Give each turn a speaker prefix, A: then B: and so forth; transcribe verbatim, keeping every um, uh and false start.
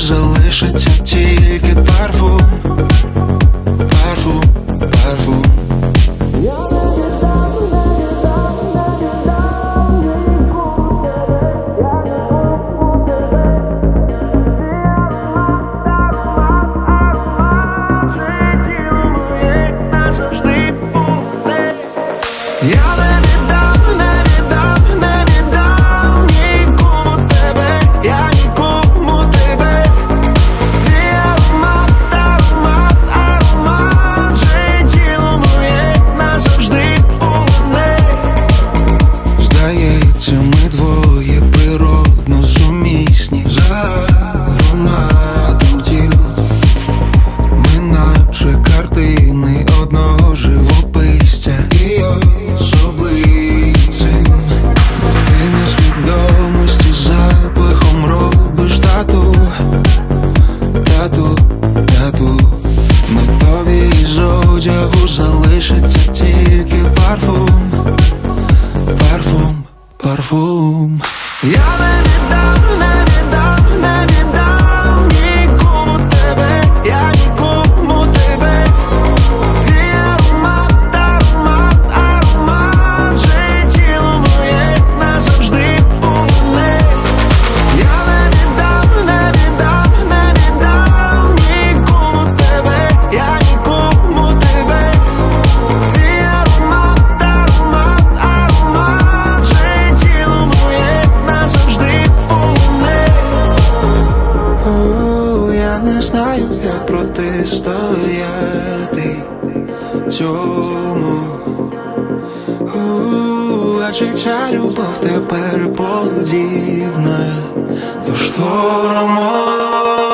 A: залишиться тільки парфум, парфум, парфум. Я не віддам, не віддам, не віддам нікому тебе, я нікому тебе. Твій аромат, аромат, аромат, вже тіло моє назавжди полоне. Здається, ми двоє природно сумісні, за ароматом тіл. Ми наче картини одного живописця. І особливцем ти несвідомості запахом робиш тату, тату, тату. На тобі із одягу залишиться тільки парфум, парфум, парфум. Я не віддам, не віддам, не віддам нікому тебе, я нікому тебе. Твій аромат, аромат, аромат, вже тіло моє назавжди полоне. Я не віддам, не віддам, не віддам нікому тебе, я нікому тебе. Твій аромат, аромат, аромат, вже тіло моє назавжди полоне. О, я не знаю, як протистояти цьому. У, адже ця любов тепер подібна до шторму.